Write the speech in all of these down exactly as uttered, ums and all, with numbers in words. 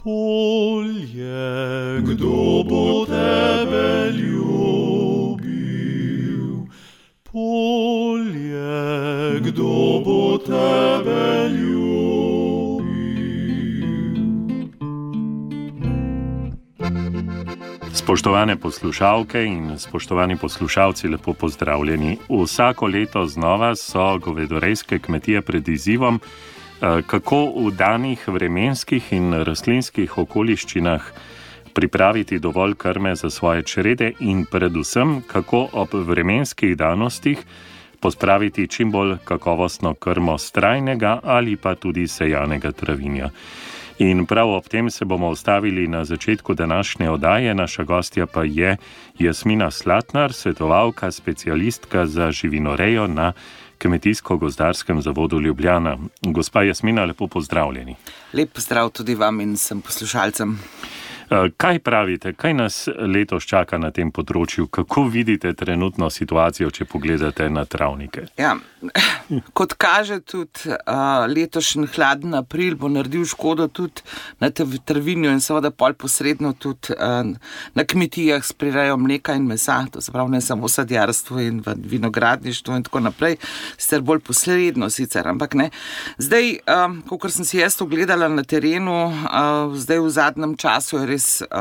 Polje, kdo bo tebe ljubil? Polje, kdo bo tebe ljubil? Spoštovane poslušalke in spoštovani poslušalci, lepo pozdravljeni. Vsako leto znova so govedorejske kmetije pred izzivom, kako v danih vremenskih in rastlinskih okoliščinah pripraviti dovolj krme za svoje črede in predvsem, kako ob vremenskih danostih pospraviti čim bolj kakovostno krmo s trajnega ali pa tudi sejanega travinja. In prav ob tem se bomo ustavili na začetku današnje oddaje. Naša gostja pa je Jasmina Slatnar, svetovalka, specialistka za živinorejo na Kmetijsko-gozdarskem zavodu Ljubljana. Gospa Jasmina, lepo pozdravljeni. Lep pozdrav tudi vam in vsem poslušalcem. Kaj pravite, kaj nas letos čaka na tem področju? Kako vidite trenutno situacijo, če pogledate na travnike? Ja, kot kaže tudi uh, letošnji hladen april bo naredil škodo tudi na travinju in seveda pol posredno tudi uh, na kmetijah s prirejo mleka in mesa, to se pravi ne samo sadjarstvo in vinogradništvo in tako naprej, sicer bolj posredno sicer, ampak ne. Zdaj, um, kakor sem si jaz to gledala na terenu, uh, zdaj v zadnjem času je res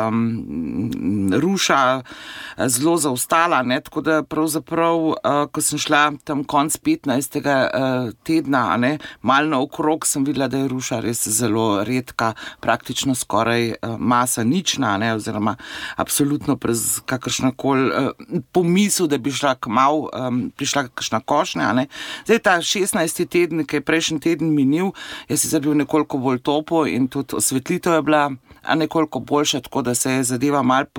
Um, ruša zelo zaostala, ne? Tako da pravzaprav, uh, ko sem šla tam konc petnajstega uh, tedna, ne? Malo naokrog sem videla, da je ruša res zelo redka, praktično skoraj uh, masa nična, ne? Oziroma absolutno brez kakršnakoli uh, pomisel, da bi šla kmalu, um, prišla kakšna košnja, ne? Zdaj ta šestnajsti teden, ki je prejšnji teden minil, je sicer bil nekoliko bolj topo in tudi osvetlitev je bila a nekoliko boljša, tako da se je zadeva malo po,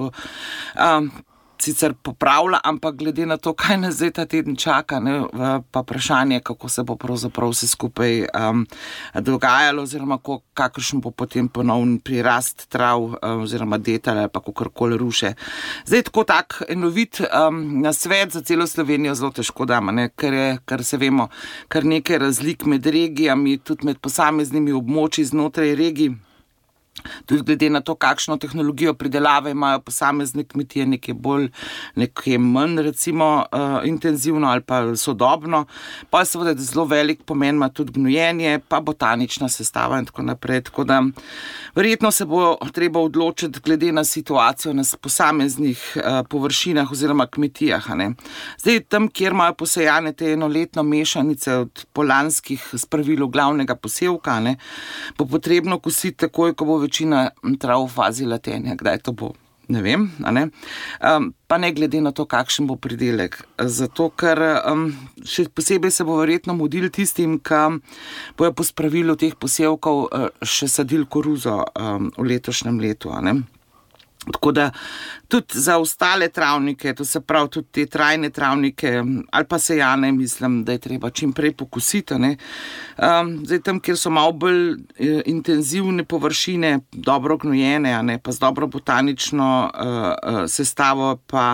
um, sicer popravila, ampak glede na to, kaj nas zdaj ta teden čaka, ne, pa vprašanje, kako se bo pravzaprav vse skupaj um, dogajalo, oziroma kakršen bo potem ponovn prirast trav, um, oziroma detelj ali pa kakorkoli ruše. Zdaj tako tak enovit um, nasvet za celo Slovenijo zelo težko damo, ne, ker je, ker se vemo, kar nekaj razlik med regijami, tudi med posameznimi območji znotraj regij. Tudi glede na to, kakšno tehnologijo pridelave imajo posamezne kmetije, nekaj bolj, nekaj manj recimo uh, intenzivno ali pa sodobno. Pa seveda zelo velik pomen ima tudi gnojenje, pa botanična sestava in tako naprej. Tako da verjetno se bo treba odločiti glede na situacijo na posameznih uh, površinah oziroma kmetijah. Ne. Zdaj tam, kjer imajo posejane te enoletno mešanice od polanskih spravilov glavnega posevka, ne, bo potrebno kositi takoj, ko bo večina trav v fazi latenja. Kdaj to bo? Ne vem, a ne? Um, pa ne glede na to, kakšen bo pridelek. Zato, ker um, še posebej se bo verjetno mudil tistim, ki bojo po spravilu teh posevkov uh, še sadili koruzo um, v letošnjem letu, a ne? Tako da tudi za ostale travnike, to se pravi tudi te trajne travnike ali pa sejane, mislim, da je treba čim prej pokositi. Ne? Um, zdaj tam, kjer so malo bolj eh, intenzivne površine, dobro gnojene, a ne, pa z dobro botanično uh, uh, sestavo, pa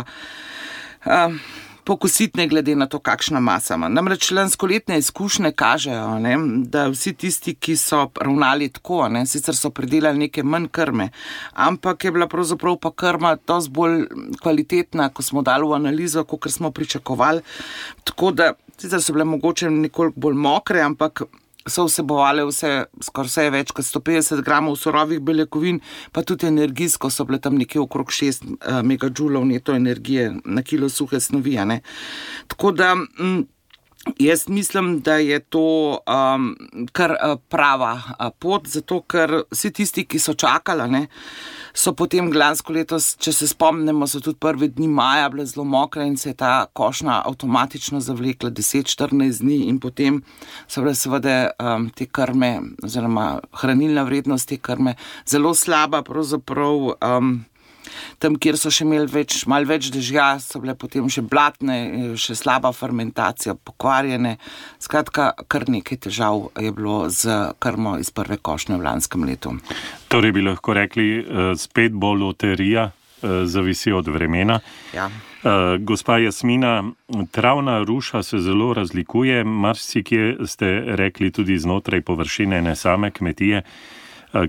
uh, pokositi ne glede na to, kakšna masa ima. Namreč lanskoletne izkušnje kažejo, ne, da vsi tisti, ki so ravnali tako, ne, sicer so pridelali neke manj krme, ampak je bila pravzaprav pa krma dosti bolj kvalitetna, ko smo dali v analizo, kakor smo pričakovali. Tako da, sicer so bile mogoče nekoliko bolj mokre, ampak so vsebovale vse, skoraj vse več kot sto petdeset gramov surovih beljakovin, pa tudi energijsko so bile tam nekje okrog šest uh, megadžulov neto energije na kilo suhe snovi, ne. Tako da m, jaz mislim, da je to um, kar uh, prava uh, pot, zato ker vsi tisti, ki so čakali, ne, so potem lansko letos, če se spomnimo, so tudi prvi dni maja bile zelo mokre in se je ta košnja avtomatično zavlekla deset štirinajst dni in potem so bile seveda um, te krme, oziroma hranilna vrednost te krme zelo slaba, pravzaprav um, tam, kjer so še imeli več, malo več dežja, so bile potem še blatne, še slaba fermentacija, pokvarjene. Skratka, kar nekaj težav je bilo z krmo iz prve košnje v lanskem letu. Torej bi lahko rekli, spet bo loterija, zavisi od vremena. Ja. Gospa Jasmina, travna ruša se zelo razlikuje, marsikje ste rekli tudi znotraj površine ene same kmetije.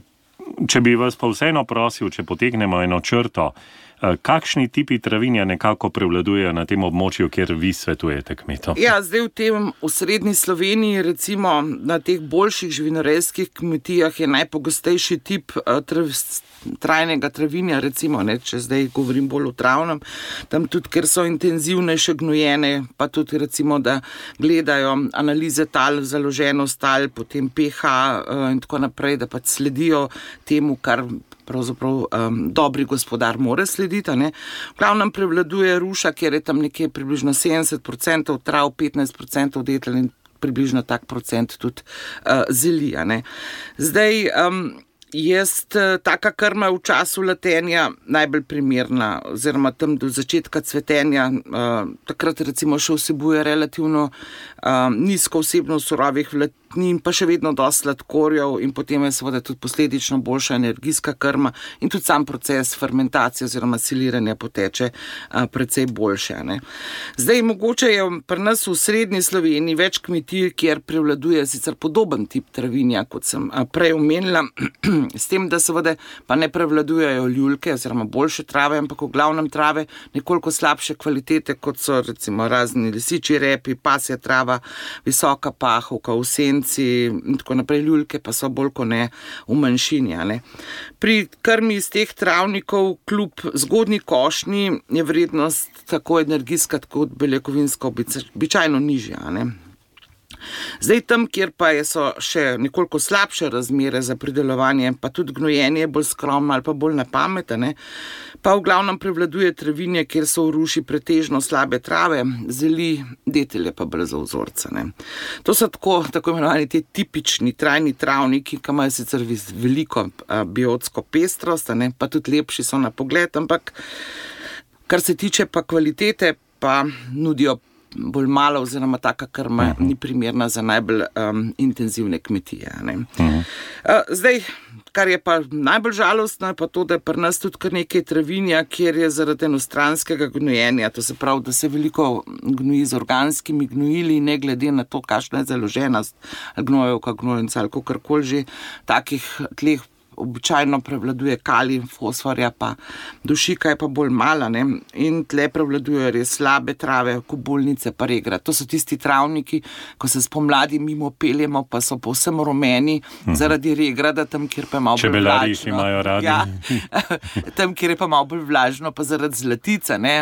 Če bi vas pa vseeno prosil, če potegnemo eno črto, kakšni tipi travinja nekako prevladujejo na tem območju, kjer vi svetujete kmetom? Ja, zdaj v tem v srednji Sloveniji, recimo na teh boljših živinorejskih kmetijah je najpogostejši tip trav, trajnega travinja, recimo, ne, če zdaj govorim bolj o travnem, tam tudi, ker so intenzivnejše gnojene, pa tudi recimo, da gledajo analize tal, založenost tal, potem pH in tako naprej, da pa sledijo temu, kar pravzaprav um, dobri gospodar more slediti. Ne. V glavnem prevladuje ruša, kjer je tam nekje približno sedemdeset procentov trav, petnajst procentov detelj in približno tak procent tudi uh, zelija. Ne. Zdaj, um, Jaz, taka krma v času letenja najbolj primerna, oziroma tam do začetka cvetenja, uh, takrat recimo še vsebuje relativno uh, nizko vsebnost surovih vlaknin, pa še vedno dosti sladkorjev in potem je seveda tudi posledično boljša energijska krma in tudi sam proces fermentacije oziroma siliranja poteče uh, precej boljše. Ne. Zdaj, mogoče je pri nas v srednji Sloveniji več kmetij, kjer prevladuje sicer podoben tip travinja, kot sem uh, prej omenila, s tem, da seveda pa ne prevladujejo ljulke oziroma boljše trave, ampak v glavnem trave nekoliko slabše kvalitete, kot so recimo razni lisiči repi, pasja trava, visoka pahovka, v senci in tako naprej. Ljulke pa so bolj kot ne v manjšini. Ne. Pri krmi iz teh travnikov kljub zgodnji košnji je vrednost tako energijska kot beljakovinska običajno nižja. Ne. Zdaj tam, kjer pa so še nekoliko slabše razmere za pridelovanje, pa tudi gnojenje bolj skromno ali pa bolj na pamet, ne, pa v glavnem prevladuje travinje, kjer so v ruši pretežno slabe trave, zeli, detelje pa brez vzorca. Ne. To so tako, tako imenovani te tipični trajni travniki, ki imajo sicer veliko a, biotsko pestrost, ne, pa tudi lepši so na pogled, ampak kar se tiče pa kvalitete, pa nudijo bolj malo oziroma taka krma uh-huh. ni primerna za najbolj um, intenzivne kmetije. Ne. Uh-huh. Uh, zdaj, kar je pa najbolj žalostno, je pa to, da je pri nas tudi kar nekaj travinja, kjer je zaradi enostranskega gnojenja, to se pravi, da se veliko gnoji z organskimi gnojili, ne glede na to, kakšna je založenost, gnojevka, gnojenca ali kakorkoli že, takih tleh običajno prevladuje kalij, fosforja, pa dušika je pa bolj mala, ne? In tle prevladujejo res slabe trave, kobulnice pa regra. To so tisti travniki, ko se spomladi mimo peljemo, pa so povsem rumeni mhm. zaradi regrada, tam, kjer pa je malo bolj vlažno. Čebelari imajo radi. Ja, tam, kjer je pa malo bolj vlažno, pa zaradi zlatica, ne?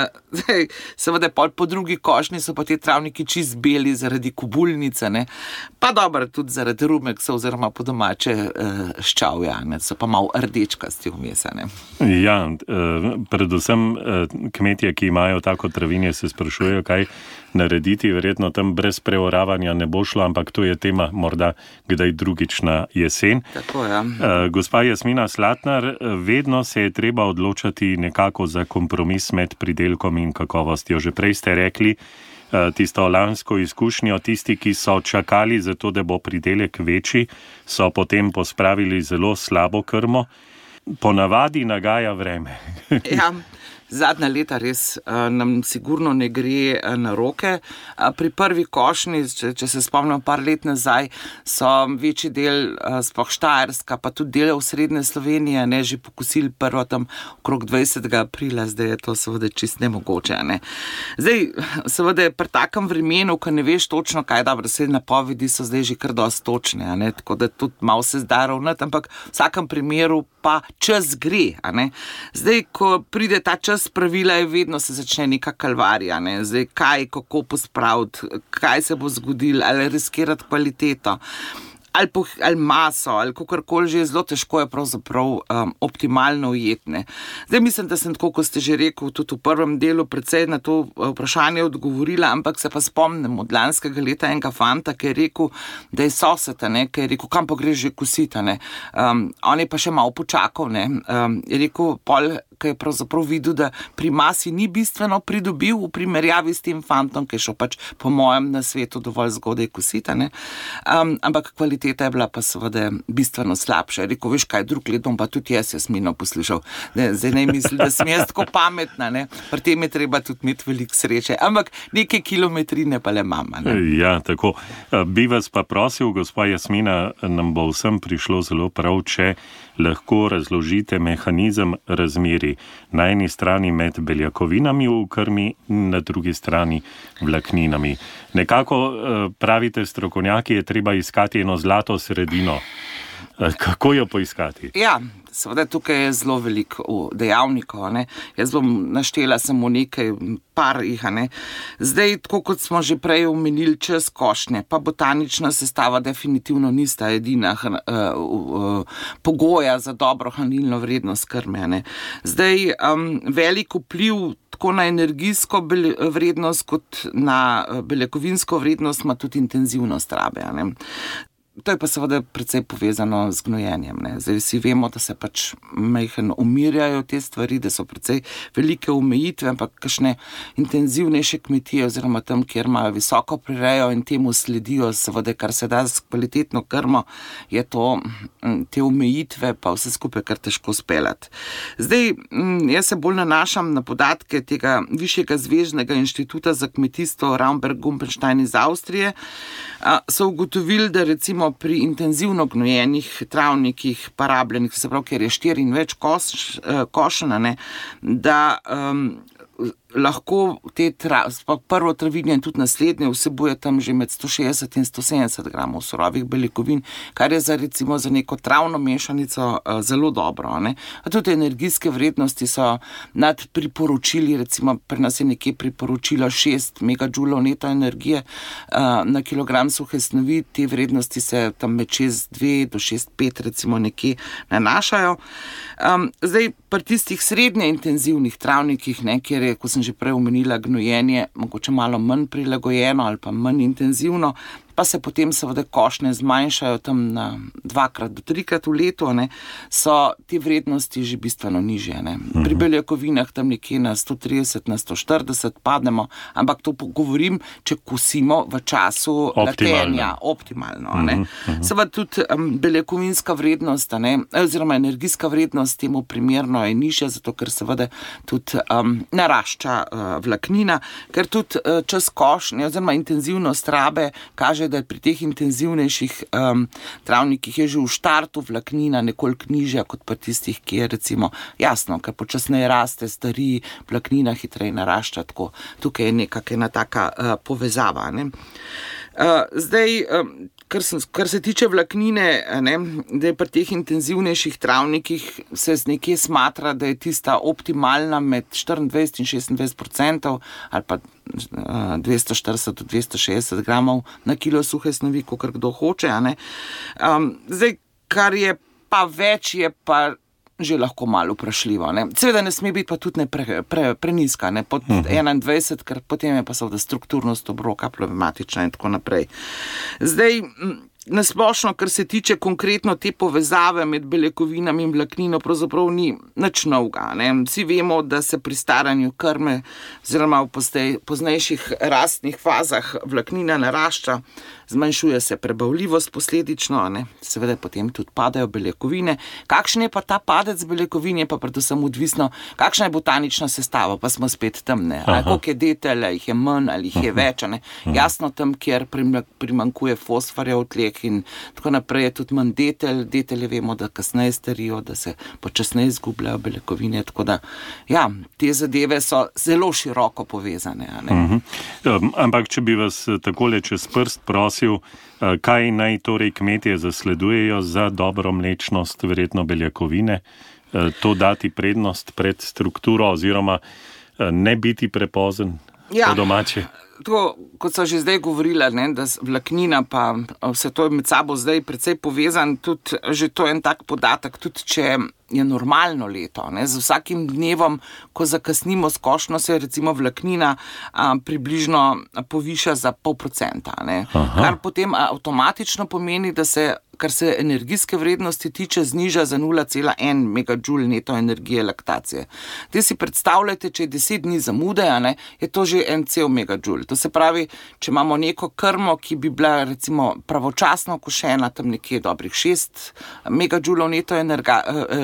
Seveda po drugi košnji so pa te travniki čist beli zaradi kobulnice, ne? Pa dobro, tudi zaradi rumeksa oziroma po domače ščav. Ja, so pa malo rdečkasti vmes. Ja, predvsem kmetje, ki imajo tako travinje, se sprašujejo, kaj narediti. Verjetno tam brez preoravanja ne bo šlo, ampak to je tema morda kdaj drugič na jesen. Tako, ja. Gospa Jasmina Slatnar, vedno se je treba odločati nekako za kompromis med pridelkom in kakovostjo. Že prej ste rekli, tisto lansko izkušnjo, tisti, ki so čakali za to, da bo pridelek večji, so potem pospravili zelo slabo krmo. Ponavadi nagaja vreme. Ja, zadnja leta res uh, nam sigurno ne gre uh, na roke. Uh, pri prvi košnji, če, če se spomnim par let nazaj, so večji del, uh, sploh Štajerska, pa tudi del v srednje Slovenije, ne, že pokosili prvo tam okrog dvajsetega aprila, zdaj je to seveda čist nemogoče. Ne. Zdaj, seveda pri takem vremenu, ko ne veš točno, kaj je dobro, vse napovedi so zdaj že kar dosti točne, ne, tako da tudi malo se zda ravnati, ampak v vsakem primeru pa čas gre. A ne. Zdaj, ko pride ta čas pravila, je vedno se začne neka kalvarija. Ne. Zdaj, kaj, kako pospraviti, kaj se bo zgodilo, ali riskirati kvaliteto, ali, po, ali maso, ali kakorkoli že, zelo težko je pravzaprav um, optimalno ujetne. Zdaj mislim, da sem tako, ko ste že rekel, tudi v prvem delu precej na to vprašanje odgovorila, ampak se pa spomnim od lanskega leta enega fanta, ki je rekel, da je soseta, ne, ki je rekel, kam pa greš že kosita, ne. Um, on je pa še malo počakal, ne. Um, je rekel, pol, ki je pravzaprav videl, da pri masi ni bistveno pridobil v primerjavi s tem fantom, ki je šel pač po mojem na svetu dovolj zgodaj kositi, ne. Um, ampak kvaliteta je bila pa seveda bistveno slabša. Je rekel, veš kaj, drug let bom pa tudi jaz Jasmino poslušal. Ne, zdaj ne misli, da sem jaz tako pametna, ne. Pri tem je treba tudi imeti veliko sreče. Ampak neke kilometrine pa le mama, ne. Ja, tako. Bi vas pa prosil, gospa Jasmina, nam bo vsem prišlo zelo prav, če lahko razložite mehanizem razmerij na eni strani med beljakovinami v krmi, na drugi strani vlakninami. Nekako pravite strokovnjaki, je treba iskati eno zlato sredino. Kako jo poiskati? Ja, seveda tukaj je zelo veliko dejavnikov, ne. Jaz bom naštela samo nekaj, par jih, ne. Zdaj, tako kot smo že prej omenili, čas košnje, pa botanična sestava definitivno nista edina uh, uh, pogoja za dobro hranilno vrednost krme, ne. Zdaj, um, velik vpliv tako na energijsko vrednost kot na beljakovinsko vrednost ima tudi intenzivnost rabe, ne. To je pa seveda precej povezano z gnojenjem, ne. Zdaj vsi vemo, da se pač majhno umirjajo te stvari, da so precej velike omejitve, ampak kakšne intenzivnejše kmetije oziroma tam, kjer imajo visoko prirejo in temu sledijo seveda, kar se da s kvalitetno krmo, je to, te omejitve pa vse skupaj kar težko speljati. Zdaj, jaz se bolj nanašam na podatke tega Višjega zveznega inštituta za kmetijstvo Raumberg-Gumpenstein iz Avstrije. So ugotovili, da recimo pri intenzivno gnojenih travnikih, pa rabljenih, se pravi, ker je štiri in več koš, košena, ne, da um, lahko te tra, prvo travinje in tudi naslednje vsebuje tam že med sto šestdeset in sto sedemdeset gramov surovih beljakovin, kar je za recimo za neko travno mešanico uh, zelo dobro, ne. A tudi energijske vrednosti so nad priporočili, recimo pri nas je nekje priporočilo šest megadžulov neto energije uh, na kilogram suhe snovi, te vrednosti se tam med šest dve do šest pet recimo nekje nanašajo. Um, zdaj, pri tistih srednje intenzivnih travnikih, ne, kjer je, ko sem že prej omenila, gnojenje mogoče malo manj prilagojeno ali pa manj intenzivno, pa se potem seveda košnje zmanjšajo tam na dvakrat do trikrat v letu, ne, so te vrednosti že bistveno nižje, ne. Pri beljakovinah tam nekje na sto trideset, na sto štirideset padnemo, ampak to govorim, če kosimo v času latenja, optimalno, ne. Seveda tudi um, beljakovinska vrednost, ne, oziroma energijska vrednost temu primerno je nižja, zato ker seveda tudi um, narašča uh, vlaknina, ker tudi uh, čas košnje oziroma intenzivnost rabe kaže, da je pri teh intenzivnejših um, travnikih je že v štartu vlaknina nekoliko nižja kot pa tistih, ki je recimo jasno, ker počasneje raste, stari, vlaknina hitreje narašča, tako tukaj je nekako ena taka uh, povezava, ne. Uh, zdaj, um, kar, sem, kar se tiče vlaknine, ne, da je pri teh intenzivnejših travnikih se nekje smatra, da je tista optimalna med štiriindvajset in šestindvajset procentov ali pa uh, dvesto štirideset do dvesto šestdeset gramov na kilo suhe snovi, kakor kdo hoče, a ne. Um, zdaj, kar je pa več, je pa že lahko malo vprašljivo, ne. Seveda ne sme biti pa tudi ne pre, pre, preniska, ne, pod enaindvajset, ker potem je pa seveda strukturnost obroka problematična in tako naprej. Zdaj, nasplošno, kar se tiče konkretno te povezave med beljakovinami in vlaknino, pravzaprav ni nič novega, ne. Vsi vemo, da se pri staranju krme oziroma v postej, poznejših rastnih fazah vlaknina narašča, zmanjšuje se prebavljivost posledično, ne, seveda potem tudi padajo beljakovine. Kakšen je pa ta padec beljakovin, je pa predvsem odvisno, kakšna je botanična sestava, pa smo spet tam, ne, ali koliko je detelj, ali jih je manj, ali jih je več, ne. Jasno tam, kjer primankuje fosforja v tleh in tako naprej, je tudi manj detelj, detelje vemo, da kasneje starijo, da se počasneje izgubljajo beljakovine, tako da, ja, te zadeve so zelo široko povezane, a ne. Uh-huh. Ampak, če bi vas takole čez prst prosil, kaj naj torej kmetje zasledujejo za dobro mlečnost, verjetno beljakovine, to dati prednost pred strukturo oziroma ne biti prepozen, ja, po domače? To, kot so že zdaj govorila, ne, da vlaknina pa vse to je med sabo zdaj precej povezan, tudi že to je en tak podatek, tudi če je normalno leto. Ne. Z vsakim dnevom, ko zakasnimo s košnjo, se recimo vlaknina a, približno poviša za pol procenta. Ne. Kar potem avtomatično pomeni, da se, kar se energijske vrednosti tiče, zniža za nula cela en megajoule neto energije laktacije. Te si predstavljajte, če je deset dni zamude, a ne, je to že en cel megajoule. To se pravi, če imamo neko krmo, ki bi bila recimo pravočasno košena, tam nekje dobrih šest megajoulov neto, energa,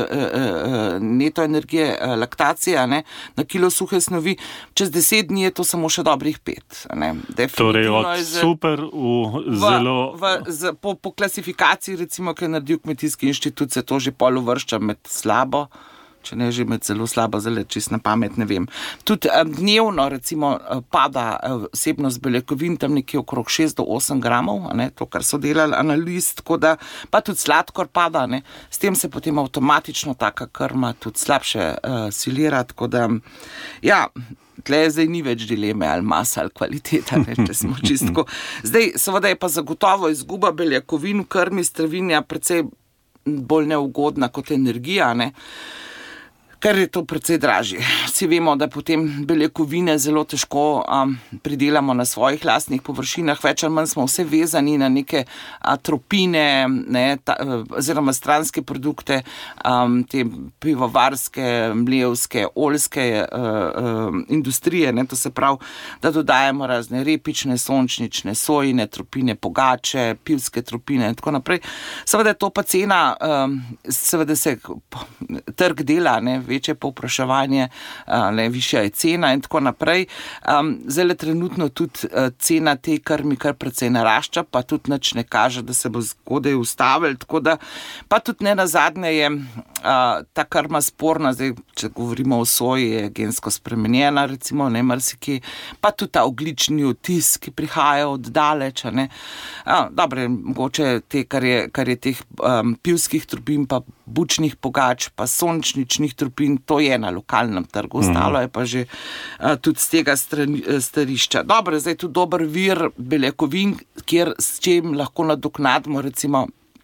neto energije laktacije, a ne, na kilo suhe snovi, čez deset dni je to samo še dobrih pet. A ne. Torej od z, super v, v zelo... V, z, po, po klasifikaciji, recimo, ki je naredil Kmetijski inštitut, se to že pol uvršča med slabo, če ne že med zelo slabo, zelo čist na pamet, ne vem. Tudi dnevno, recimo, pada vsebnost beljakovin tam nekje okrog šest do osem gramov, ne, to, kar so delali analiz, tako da, pa tudi sladkor pada, ne, s tem se potem avtomatično taka krma tudi slabše uh, silira, tako da, ja, tle zdaj ni več dileme, ali masa, ali kvaliteta, ne, če smo čistko. Zdaj, seveda je pa zagotovo izguba beljakovin v krmi stravinja precej bolj neugodna kot energija, ne, ker je to precej dražje. Vsi vemo, da potem beljakovine zelo težko um, pridelamo na svojih lastnih površinah, več ali manj smo vse vezani na neke a, tropine, ne, ta, oziroma stranske produkte, um, te pivovarske, mlevske, oljske uh, uh, industrije, ne, to se pravi, da dodajamo razne repične, sončnične, sojine, tropine, pogače, pivske tropine in tako naprej. Seveda je to pa cena, um, seveda se trg dela, ne, večje povpraševanje, ne, višja je cena in tako naprej. Um, zdaj trenutno tudi uh, cena te krmi kar precej narašča, pa tudi nič ne kaže, da se bo zgodaj ustavil, tako da pa tudi ne nazadnje je uh, ta krma sporna, zdaj, če govorimo o soji, je gensko spremenjena, recimo, ne, marsikje, pa tudi ta oglični odtis, ki prihaja od daleč, ne. Uh, dobre, mogoče te, kar je, kar je teh um, pivskih tropin, pa bučnih pogač, pa sončničnih tropin, to je na lokalnem trgu, ostalo je pa že uh, tudi z tega strani, starišča. Dobro, zdaj je tudi dober vir beljakovin, kjer s čem lahko nadoknadimo, recimo,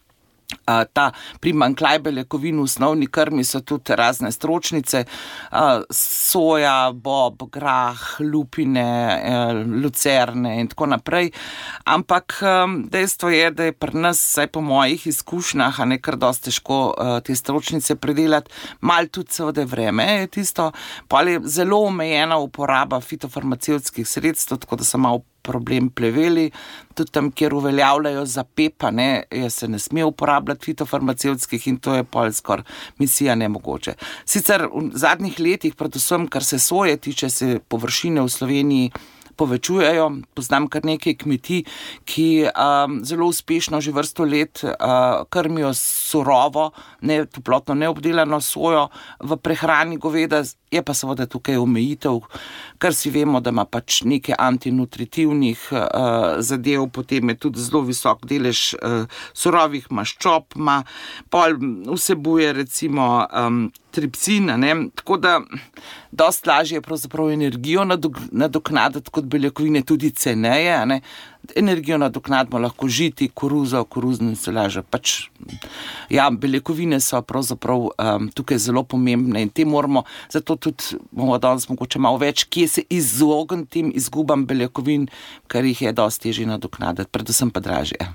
Uh, ta primanjkljaj beljakovin v osnovni krmi so tudi razne stročnice, uh, soja, bob, grah, lupine, uh, lucerne in tako naprej. Ampak um, dejstvo je, da je pri nas, saj po mojih izkušnjah, a ne kar dosti težko uh, te stročnice predelati, malo tudi seveda vreme je tisto, pa je zelo omejena uporaba fitofarmacevtskih sredstev, tako da so malo problem pleveli, tudi tam, kjer uveljavljajo za pepa, ne, se ne sme uporabljati fitofarmacevtskih in to je pol skoraj misija nemogoče. Sicer v zadnjih letih, predvsem, kar se soje tiče, se površine v Sloveniji povečujejo. Poznam kar nekaj kmetij, ki um, zelo uspešno že vrsto let uh, krmijo surovo, ne, toplotno neobdelano sojo v prehrani goveda, je pa seveda tukaj omejitev, ker si vemo, da ima pač nekaj antinutritivnih uh, zadev, potem je tudi zelo visok delež uh, surovih maščob, ima, pol vsebuje recimo um, tripsin, ne, tako da dosti lažje je pravzaprav energijo nadoknaditi kot beljakovine, tudi ceneje, ne. Energijo nadoknadimo lahko žiti, koruzo, koruzno solažo. Pač, ja, beljakovine so pravzaprav um, tukaj zelo pomembne in te moramo, zato tudi bomo danes mogoče malo več, kje se izogniti tem izgubam beljakovin, ker jih je dosti težje nadoknaditi, predvsem pa dražje.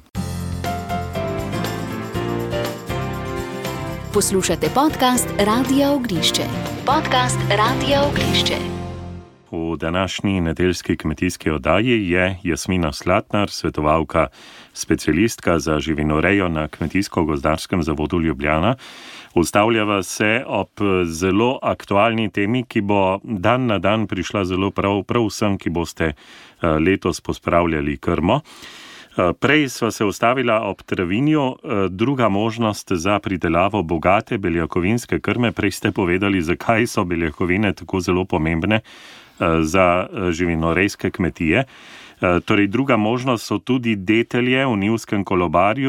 Poslušate podcast Radia Ognišče. Podcast Radia Ognišče. V današnji nedeljski kmetijski oddaji je Jasmina Slatnar, svetovalka, specialistka za živinorejo na Kmetijsko-gozdarskem zavodu Ljubljana. Ustavljava se ob zelo aktualni temi, ki bo dan na dan prišla zelo prav, prav vsem, ki boste letos pospravljali krmo. Prej sva se ustavila ob travinju, druga možnost za pridelavo bogate beljakovinske krme. Prej ste povedali, zakaj so beljakovine tako zelo pomembne za živinorejske kmetije. Torej, druga možnost so tudi detelje v njivskem kolobarju.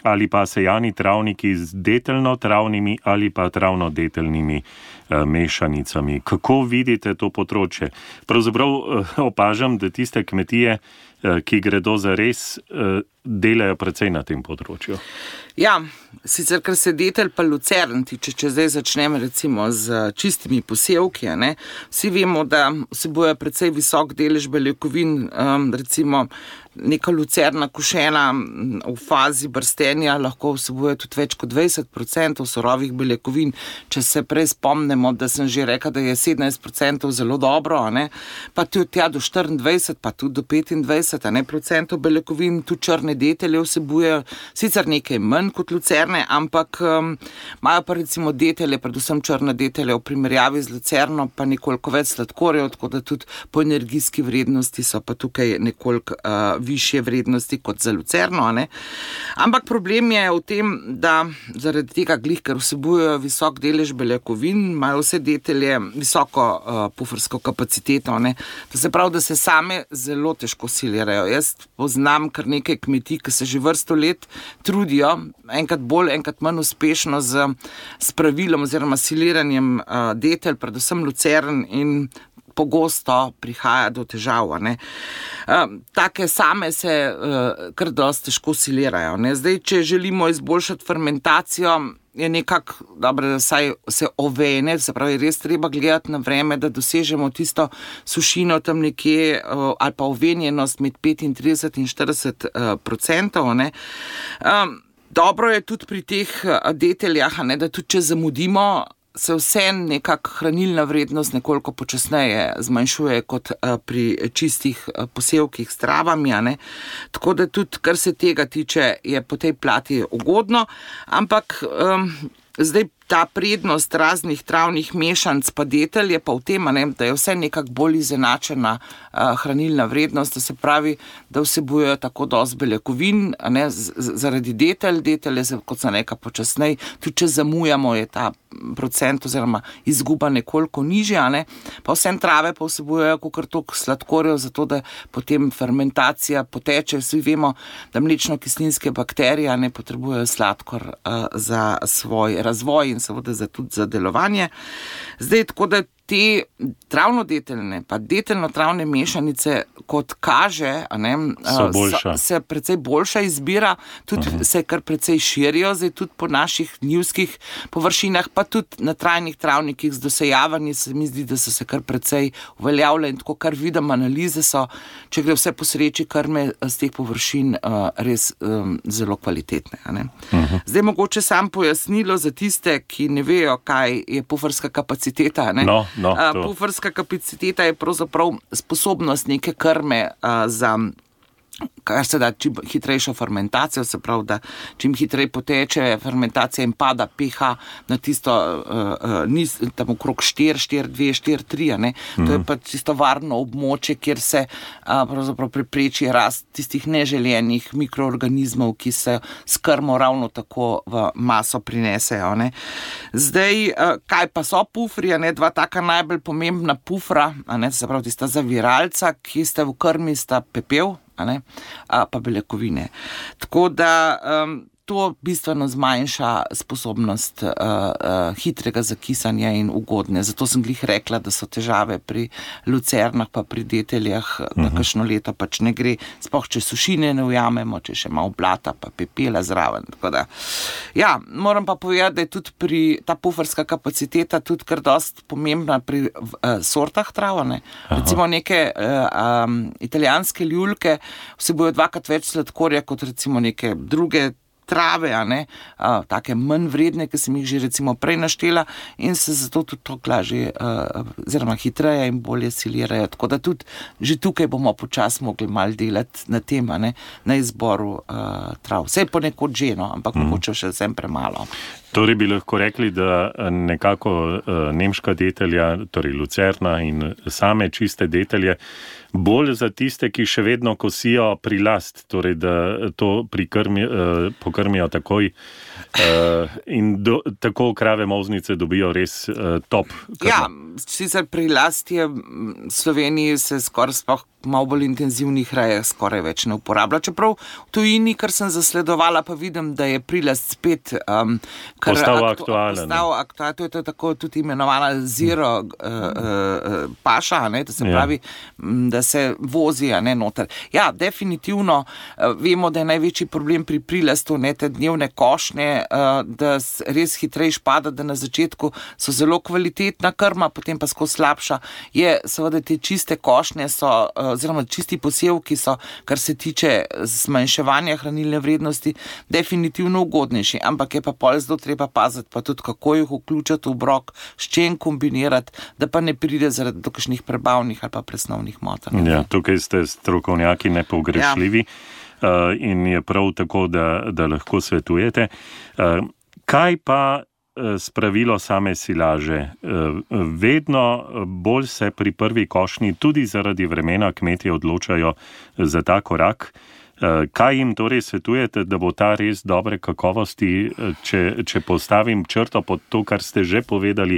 ali pa sejani travniki z detelno-travnimi ali pa travno-detelnimi uh, mešanicami. Kako vidite to področje? Pravzaprav uh, opažam, da tiste kmetije, uh, ki gredo za res, uh, delajo precej na tem področju. Ja, sicer kar se detelj pa lucern tiče, če zdaj začnemo recimo z čistimi posevki, ne, vsi vemo, da vsebuje precej visok delež beljakovin, um, recimo neka lucerna košena v fazi brstenja lahko vsebuje tudi več kot dvajset procentov surovih beljakovin. Če se prej spomnimo, da sem že rekla, da je sedemnajst procentov zelo dobro, ne, pa tudi tja do štiriindvajset, pa tudi do petindvajset ne, procentov beljakovin, tudi črne detelje vsebuje, sicer nekaj manj kot lucerne, ampak um, imajo pa recimo detelje, predvsem črne detelje v primerjavi z lucerno, pa nekoliko več sladkorjev, tako da tudi po energijski vrednosti so pa tukaj nekoliko uh, višje vrednosti kot za lucerno, ne. Ampak problem je v tem, da zaradi tega glih, ker vsebujejo visok delež beljakovin, imajo vse detelje visoko uh, pufrsko kapaciteto, ne. To se pravi, da se same zelo težko silirajo. Jaz poznam kar nekaj kmetij, ki se že vrsto let trudijo, enkrat bolj, enkrat manj uspešno z, s pravilom oziroma siliranjem uh, detelj, predvsem lucern, in pogosto prihaja do težav. Ne. Uh, take same se uh, kar dosti težko silirajo. Ne. Zdaj, če želimo izboljšati fermentacijo, je nekako dobro, da saj se ovene, se pravi, res treba gledati na vreme, da dosežemo tisto sušino tam nekje uh, ali pa ovenjenost med petintrideset in štirideset procentov. Ne. Um, dobro je tudi pri teh deteljah, ne, da tudi če zamudimo, se vse nekako hranilna vrednost nekoliko počasneje zmanjšuje kot pri čistih posevkih s travami, ne. Tako da tudi, kar se tega tiče, je po tej plati ugodno, ampak um, zdaj ta prednost raznih travnih mešanc pa detelj je pa v tem, ne, da je vse nekako bolj izenačena uh, hranilna vrednost, to se pravi, da vsebujejo tako dosti beljakovin, ne, z, z, zaradi detelj, detelj je, kot sem rekla, počasnej, tudi če zamujamo, je ta procent oziroma izguba nekoliko nižja, ne, pa vsem trave pa vsebujejo kakor toliko sladkorjev, zato da potem fermentacija poteče. Vsi vemo, da mlečno-kislinske bakterije ne potrebujejo sladkor uh, za svoj razvoj in seveda za tudi za delovanje. Zdaj, tako da te travno-deteljne pa deteljno-travne mešanice, kot kaže, ne, so, se precej boljša izbira, tudi uh-huh. se kar precej širijo, zdaj tudi po naših njivskih površinah, pa tudi na trajnih travnikih z dosejavanji se mi zdi, da so se kar precej uveljavile in tako, kar vidim, analize so, če gre vse po sreči, krme z teh površin uh, res um, zelo kvalitetne. Ne. Uh-huh. Zdaj mogoče sam pojasnilo za tiste, ki ne vejo, kaj je pufrska kapaciteta. Ne. No. No, uh, pufrska kapaciteta je pravzaprav sposobnost neke krme uh, za kar se da čim hitrejšo fermentacijo, se pravi, da čim hitrej poteče fermentacija in pada pH na tisto uh, niz, tam okrog štiri, štiri, dve, štiri, tri, ne. Mm. To je pa čisto varno območje, kjer se uh, pravzaprav prepreči rast tistih neželenih mikroorganizmov, ki se s krmo ravno tako v maso prinesejo, ne. Zdaj, uh, kaj pa so pufri, ne, dva taka najbolj pomembna pufra, ne, se pravi tista zaviralca, ki sta v krmi, sta pepel, a ne, a pa beljakovine. Tako da um, to bistveno zmanjša sposobnost uh, uh, hitrega zakisanja in ugodne. Zato sem glih rekla, da so težave pri lucernah pa pri deteljah, uh-huh. da kakšno leto pač ne gre, sploh če sušine ne ujamemo, če še malo blata pa pepela zraven. Tako da, ja, moram pa povedati, da je tudi pri ta pufrska kapaciteta tudi kar dosti pomembna pri uh, sortah travane. Recimo neke uh, um, italijanske ljulke vsebujejo dvakrat več sladkorja kot recimo neke druge trave, a ne, a, take manj vredne, ki sem jih že recimo prej naštela in se zato tudi to lažje, oziroma hitreje in bolje silirajo. Tako da tudi že tukaj bomo počasi mogli malo delati na tem, a ne, na izboru a, trav. Vse je ponekod že, no, ampak mm. mogoče še vsem premalo. Torej bi lahko rekli, da nekako uh, nemška detelja, torej lucerna in same čiste detelje, bolj za tiste, ki še vedno kosijo prilast, torej da to prikrmi, uh, pokrmijo takoj uh, in do, tako krave molznice dobijo res uh, top krmo. Ja, sicer prilast je v Sloveniji se skoraj sploh malo bolj intenzivnih rejah skoraj več ne uporablja. Čeprav v tujini, kar sem zasledovala, pa vidim, da je prilast spet um, kar postal aktu, aktualen. Postal aktualen, to je to tako tudi imenovana zero uh, uh, paša, ne, da se pravi, ja. da se vozi, a ne, noter. Ja, definitivno uh, vemo, da je največji problem pri prilastu, ne, te dnevne košnje, uh, da res hitrejš pada, da na začetku so zelo kvalitetna krma, potem pa skozi slabša. Je seveda te čiste košnje so, oziroma čisti posevki so, kar se tiče zmanjševanja hranilne vrednosti, definitivno ugodnejši, ampak je pa pol zelo treba paziti, pa tudi kako jih vključiti v obrok, s čem kombinirati, da pa ne pride zaradi kakšnih prebavnih ali pa presnovnih motenj. Ja, tukaj ste strokovnjaki nepogrešljivi, ja. uh, in je prav tako, da, da lahko svetujete. Uh, kaj pa spravilo same silaže? Vedno bolj se pri prvi košnji, tudi zaradi vremena, kmetje odločajo za ta korak. Kaj jim torej svetujete, da bo ta res dobre kakovosti, če, če postavim črto pod to, kar ste že povedali,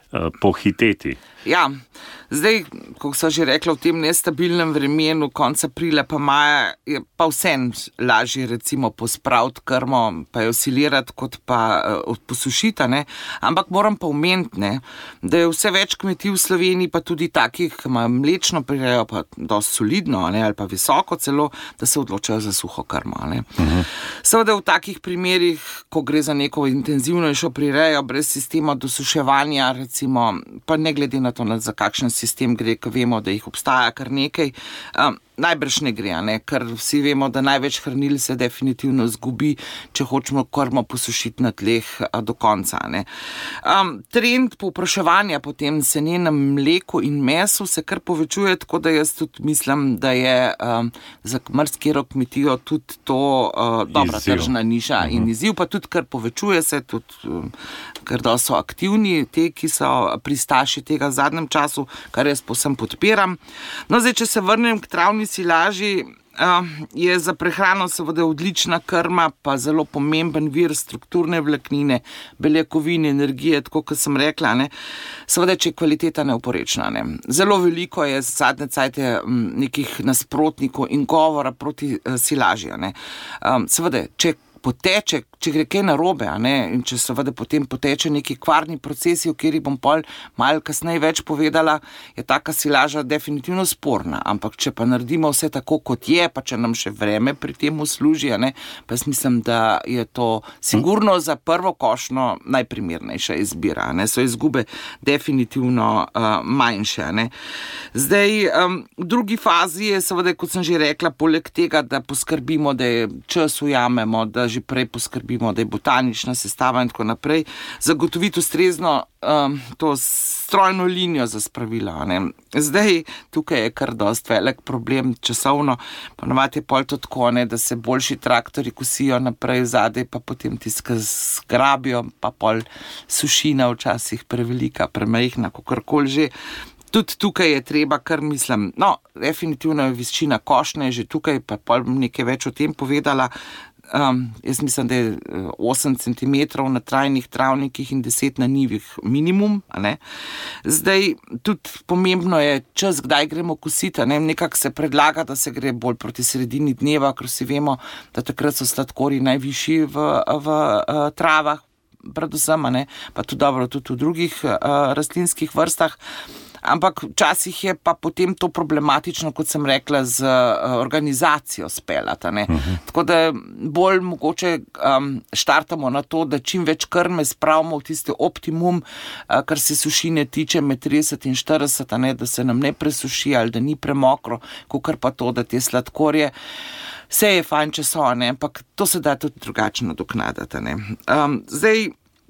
pohiteti? Ja, zdaj, kot so že rekla, v tem nestabilnem vremenu, konca aprila pa maja, je pa vsem lažje recimo pospraviti krmo, pa jo silirati, kot pa uh, posušiti, ne. Ampak moram pa omeniti, ne, da je vse več kmetij v Sloveniji, pa tudi takih, ki imajo mlečno prirejo, pa dosti solidno, ne, ali pa visoko celo, da se odločajo za suho krmo, ne. Uh-huh. Seveda v takih primerih, ko gre za neko intenzivnejšo prirejo, brez sistema dosuševanja, recimo, pa ne glede na to, za kakšen sistem gre, ko vemo, da jih obstaja kar nekaj, um, najbrž ne gre, ne? Ker vsi vemo, da največ hranil se definitivno zgubi, če hočemo krmo posušiti na tleh a, do konca. Ne? Um, trend povpraševanja po tem senenem mleku in mesu se kar povečuje, tako da jaz tudi mislim, da je um, za marsikero kmetijo tudi to uh, dobra tržna niša uh-huh. in izziv, pa tudi kar povečuje se, tudi um, ker da so aktivni te, ki so pristaši tega v zadnjem času, kar jaz povsem podpiram. No, zdaj, če se vrnem k travni silaži, uh, je za prehrano seveda odlična krma, pa zelo pomemben vir strukturne vlaknine, beljakovine, energije, tako kot sem rekla, ne. Seveda, če je kvaliteta neoporečna, ne. Zelo veliko je zadnje cajte nekih nasprotnikov in govora proti uh, silaži, ne. Um, seveda, če poteče, če gre kaj narobe, a ne, in če seveda potem poteče neki kvarni procesi, o kateri bom pol malo kasneje več povedala, je taka silaža definitivno sporna, ampak če pa naredimo vse tako, kot je, pa če nam še vreme pri tem služi, a ne, pa jaz mislim, da je to sigurno za prvo košnjo najprimernejša izbira, a ne, so izgube definitivno uh, manjše, a ne. Zdaj, um, v drugi fazi je seveda, kot sem že rekla, poleg tega, da poskrbimo, da je čas ujamemo, da že prej poskrbimo, da je botanična sestava in tako naprej, zagotoviti ustrezno um, to strojno linijo za spravila. Ne. Zdaj, tukaj je kar dosti velik problem časovno, ponavadi je pol to tako, ne, da se boljši traktori kosijo naprej zadaj, pa potem tiska zgrabijo, pa pol sušina včasih prevelika, premajhna, kakorkoli že. Tudi tukaj je treba, kar mislim, no, definitivno je višina košnje, že tukaj pa pol nekaj več o tem povedala. Um, jaz mislim, da je osem centimetrov na trajnih travnikih in deset na njivih minimum, a ne. Zdaj, tudi pomembno je čas, kdaj gremo kositi, a ne. Nekako se predlaga, da se gre bolj proti sredini dneva, ker si vemo, da takrat so sladkorji najvišji v, v uh, travah, predvsem, a ne, pa tudi dobro, tudi v drugih uh, rastlinskih vrstah. Ampak včasih je pa potem to problematično, kot sem rekla, z uh, organizacijo speljata, ne. Uh-huh. Tako da bolj mogoče um, štartamo na to, da čim več krme spravimo v tisti optimum, uh, kar se sušine tiče med trideset in štirideset, a ne, da se nam ne presuši ali da ni premokro, kakor pa to, da te sladkorje. Vse je fajn, če so, ne, ampak to se da tudi drugače nadoknaditi, ne. Um, zdaj,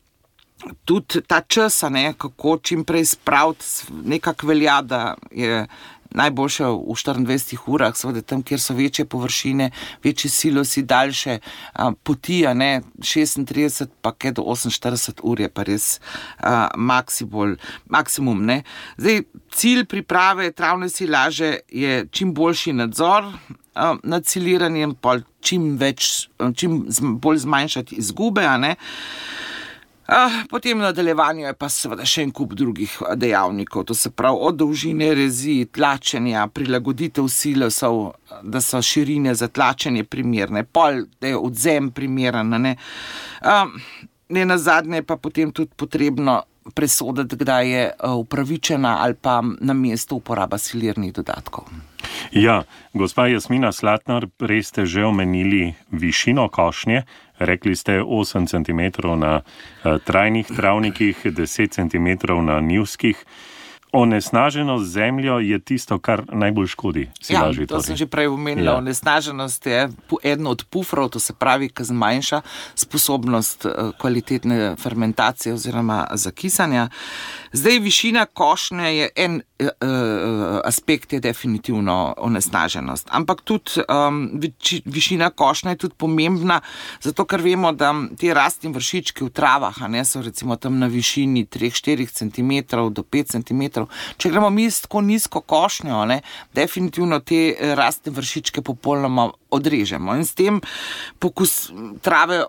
tudi ta čas, ne, kako čim prej spraviti, nekako velja, da je najboljše v štiriindvajsetih urah, seveda tam, kjer so večje površine, večji silosi, daljše a, poti, a ne, šestintrideset pa kaj do oseminštirideset ur je pa res a, maksimum, maksimum, ne. Zdaj, cilj priprave travne silaže je čim boljši nadzor a, nad siliranjem, pol čim več, čim bolj zmanjšati izgube, a ne. Uh, potem v nadaljevanju je pa seveda še en kup drugih dejavnikov, to se pravi od dolžine rezi, tlačenja, prilagoditev silosov, da so širine za tlačenje primerne, pol, da je odzem primeren. Ne, uh, ne nazadnje pa potem tudi potrebno presoditi, kdaj je upravičena ali pa na mesto uporaba silirnih dodatkov. Ja, gospa Jasmina Slatnar, prej ste že omenili višino košnje. Rekli ste osem centimetrov na uh, trajnih travnikih, deset centimetrov na njivskih. Onesnaženost z zemljo je tisto, kar najbolj škodi. Ja, to torej. Sem že prej omenila. Ja. Onesnaženost je eden od pufrov, to se pravi, ki zmanjša sposobnost kvalitetne fermentacije oziroma zakisanja. Zdaj, višina košnje je en uh, aspekt, je definitivno onesnaženost. Ampak tudi um, viči, višina košnje je tudi pomembna, zato ker vemo, da te rastni vršički v travah, a ne, so recimo tam na višini tri do štiri centimetre do pet centimetrov. Če gremo mi s tako nizko košnjo, ne, definitivno te rastne vršičke popolnoma odrežemo in s tem pokus trave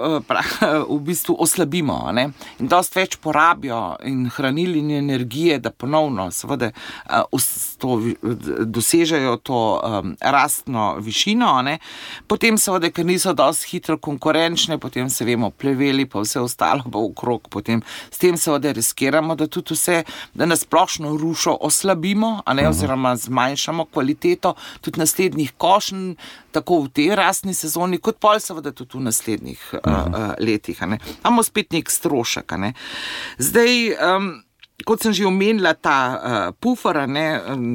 v bistvu oslabimo, ne? In dosti več porabijo in hranili in energije, da ponovno seveda to, dosežejo to um, rastno višino, ne? Potem seveda, ker niso dosti hitro konkurenčne, potem se vemo pleveli pa vse ostalo pa okrog, potem s tem seveda riskiramo, da tudi vse, da nasplošno rušo oslabimo, a ne, oziroma zmanjšamo kvaliteto tudi naslednjih košenj, tako v tej rastni sezoni, kot pol seveda tudi v naslednjih Uh, letih. Imamo spet nek strošek. Ne. Zdaj, um, kot sem že omenila, ta uh, pufer, ne,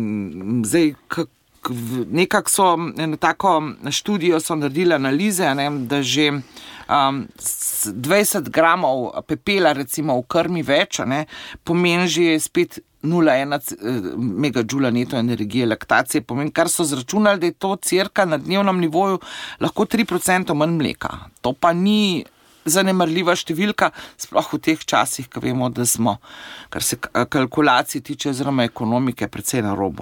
um, zdaj kak, nekako so eno tako študijo so naredili analize, ne, da že um, dvajset gramov pepela recimo v krmi več, ne, pomeni že spet nula ena megadžula neto energije laktacije, pomeni, kar so zračunali, da je to cirka na dnevnem nivoju lahko tri procente manj mleka. To pa ni zanemarljiva številka, sploh v teh časih, ko vemo, da smo, kar se kalkulacij tiče oziroma ekonomike, precej na robu.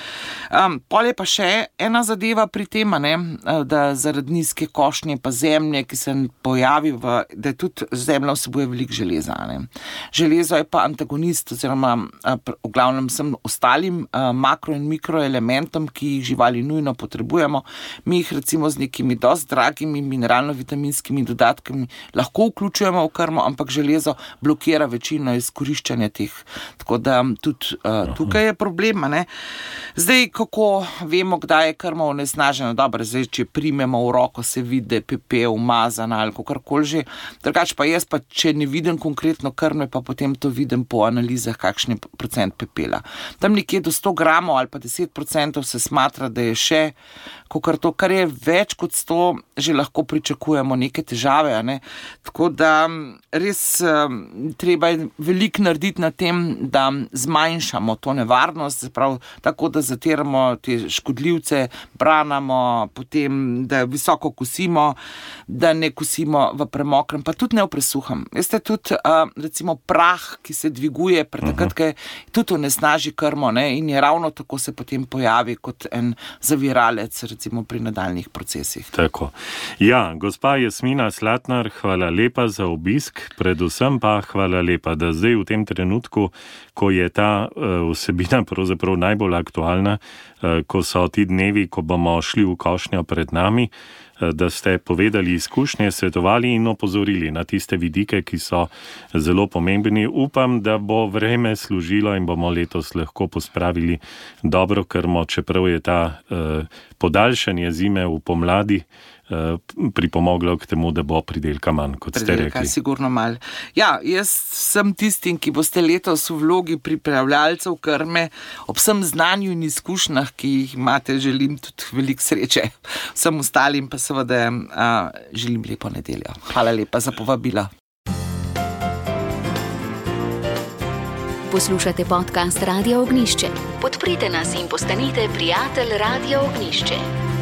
Um, pol je pa še ena zadeva pri tem, ne, da zaradi nizke košnje pa zemlje, ki se pojavi, v, da je tudi zemlja vsebuje veliko železa. Ne. Železo je pa antagonist oziroma v glavnem vsem ostalim makro- in mikroelementom, ki jih živali nujno potrebujemo. Mi jih recimo z nekimi dosti dragimi mineralno-vitaminskimi dodatkami lahko vključujemo v krmo, ampak železo blokira večino izkoriščanja teh. Tako da tudi uh, tukaj je problem. Ne? Zdaj, kako vemo, kdaj je krma onesnažena? Dobro, zdaj, če primemo v roko, se vidi, da je pepel umazan ali kakorkoli že. Drugače pa jaz pa, če ne vidim konkretno krme, pa potem to vidim po analizah, kakšen je procent pepela. Tam nekje do sto gramov ali pa deset procentov se smatra, da je še, kakor to, kar je več kot sto, že lahko pričakujemo neke težave, a ne? Tako da res um, treba je veliko narediti na tem, da zmanjšamo to nevarnost, prav, tako da zatiramo te škodljivce, branamo, potem da visoko kosimo, da ne kosimo v premokrem, pa tudi ne v presuhem. Veste, tudi uh, recimo prah, ki se dviguje, pretakrat, ki tudi onesnaži krmo, ne, in je ravno tako se potem pojavi kot en zaviralec, recimo pri nadaljnih procesih. Tako. Ja, gospa Jasmina Slatnar, hvala lepa za obisk, predvsem pa hvala lepa, da zdaj v tem trenutku, ko je ta uh, vsebina pravzaprav najbolj aktualna, uh, ko so ti dnevi, ko bomo šli v košnjo pred nami, uh, da ste povedali izkušnje, svetovali in opozorili na tiste vidike, ki so zelo pomembni. Upam, da bo vreme služilo in bomo letos lahko pospravili dobro krmo, čeprav je ta uh, podaljšanje zime v pomladi pripomoglo k temu, da bo pridelka manj, kot ste pridelka, rekli. Sigurno malo. Ja, jaz sem tistim, ki boste letos v vlogi pripravljalcev krme, ob vsem znanju in izkušnjah, ki jih imate, želim tudi veliko sreče. Vsem ostalim pa seveda a, želim lepo nedeljo. Hvala lepa za povabilo. Poslušate podcast Radia Ognjišče. Podprite nas in postanite prijatelj Radia Ognjišče.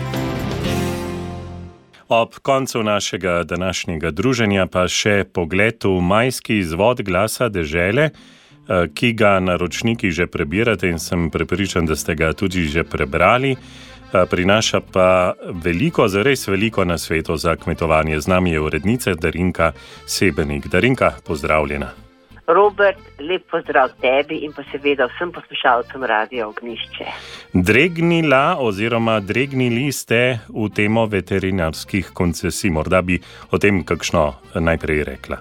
Ob koncu našega današnjega druženja pa še pogled v majski izvod Glasa dežele, ki ga naročniki že prebirate in sem prepričan, da ste ga tudi že prebrali. prinaša pa veliko, zares veliko na svetu za kmetovanje. Z nami je urednica Darinka Sebenik. Darinka, pozdravljena. Robert, lep pozdrav tebi in pa seveda vsem poslušalcem Radia Ognjišče. Dregnila oziroma dregnili ste v temo veterinarskih koncesij. Morda bi o tem kakšno najprej rekla.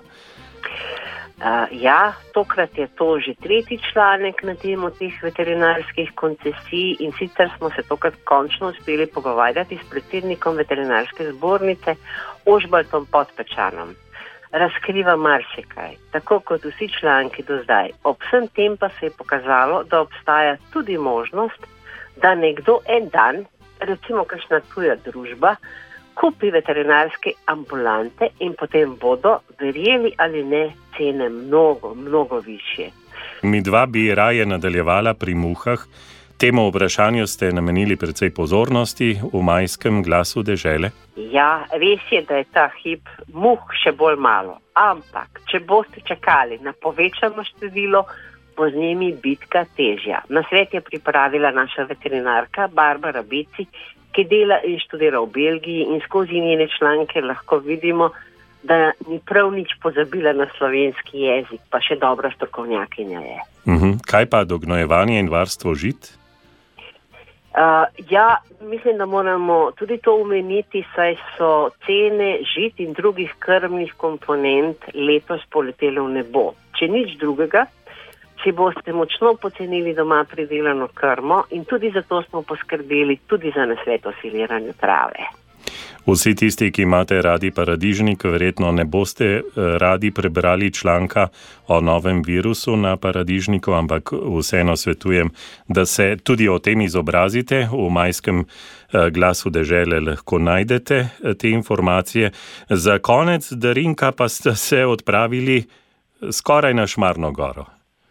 Uh, ja, tokrat je to že tretji članek na temo teh veterinarskih koncesij in sicer smo se tokrat končno uspeli pogovarjati s predsednikom veterinarske zbornice Ožbaltom Podpečanom. Razkriva marsikaj, tako kot vsi članki do zdaj. Ob vsem tem pa se je pokazalo, da obstaja tudi možnost, da nekdo en dan, recimo kakšna tuja družba, kupi veterinarske ambulante in potem bodo, verjeli ali ne, cene mnogo, mnogo višje. Mi dva bi raje nadaljevala pri muhah. Temu vprašanju ste namenili precej pozornosti v majskem Glasu dežele. Ja, res je, da je ta hip muh še bolj malo. Ampak, če boste čakali na povečano število, bo z njimi bitka težja. Na svet je pripravila naša veterinarka Barbara Beci, ki dela in študira v Belgiji in skozi njene članke lahko vidimo, da ni prav nič pozabila na slovenski jezik, pa še dobra strokovnjakinja je. Uh-huh. Kaj pa dognojevanje in varstvo žit? Uh, ja, mislim, da moramo tudi to omeniti, saj so cene žit in drugih krmnih komponent letos poletele v nebo. Če nič drugega, si boste močno pocenili doma pridelano krmo in tudi zato smo poskrbeli tudi za nasvet o siliranju trave. Vsi tisti, ki imate radi paradižnik, verjetno ne boste radi prebrali članka o novem virusu na paradižniku, ampak vseeno svetujem, da se tudi o tem izobrazite. V majskem Glasu dežele lahko najdete te informacije. Za konec, Darinka, pa ste se odpravili skoraj na Šmarno goro.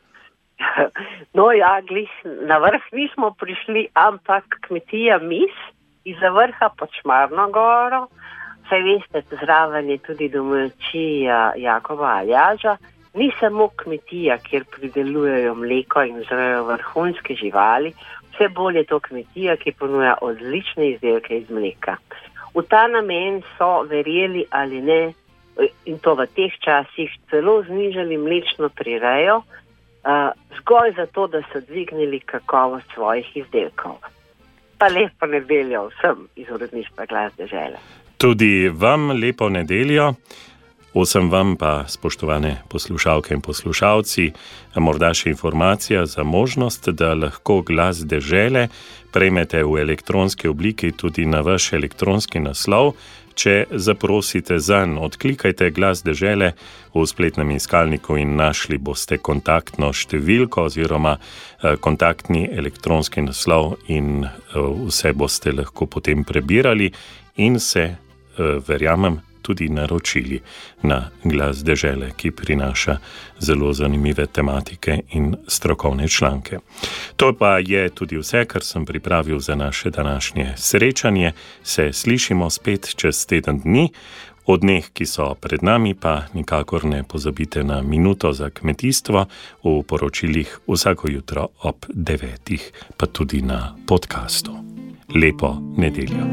No ja, glih, na vrh nismo prišli, ampak kmetija Mis iza vrha pod Šmarno goro, saj veste, zraven je tudi domačija Jakoba Aljaža, ni samo kmetija, kjer pridelujejo mleko in vzrejajo vrhunske živali, vse bolj je to kmetija, ki ponuja odlične izdelke iz mleka. V ta namen so, verjeli ali ne, in to v teh časih, celo znižali mlečno prirejo, Uh, zgolj zato, da so dvignili kakovost svojih izdelkov. Pa lepo nedeljo vsem iz uredništva Glas dežele. Tudi vam lepo nedeljo. Vsem vam pa, spoštovane poslušalke in poslušalci, morda še informacija za možnost, da lahko Glas dežele prejmete v elektronski obliki tudi na vaš elektronski naslov. Če zaprosite zanj, odklikajte Glas dežele v spletnem iskalniku in našli boste kontaktno številko oziroma kontaktni elektronski naslov in vse boste lahko potem prebirali in se, verjamem, tudi naročili na Glas dežele, ki prinaša zelo zanimive tematike in strokovne članke. To pa je tudi vse, kar sem pripravil za naše današnje srečanje. Se slišimo spet čez teden dni. O dneh, ki so pred nami, pa nikakor ne pozabite na Minuto za kmetijstvo v poročilih vsako jutro ob devetih, pa tudi na podcastu. Lepo nedeljo.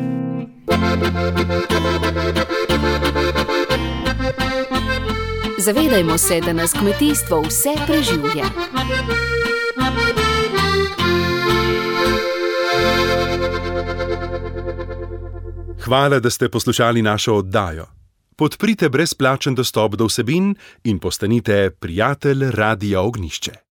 Zavedajmo se, da nas kmetijstvo vse preživlja. Hvala, da ste poslušali našo oddajo. Podprite brezplačen dostop do vsebin in postanite prijatelj Radia Ognjišče.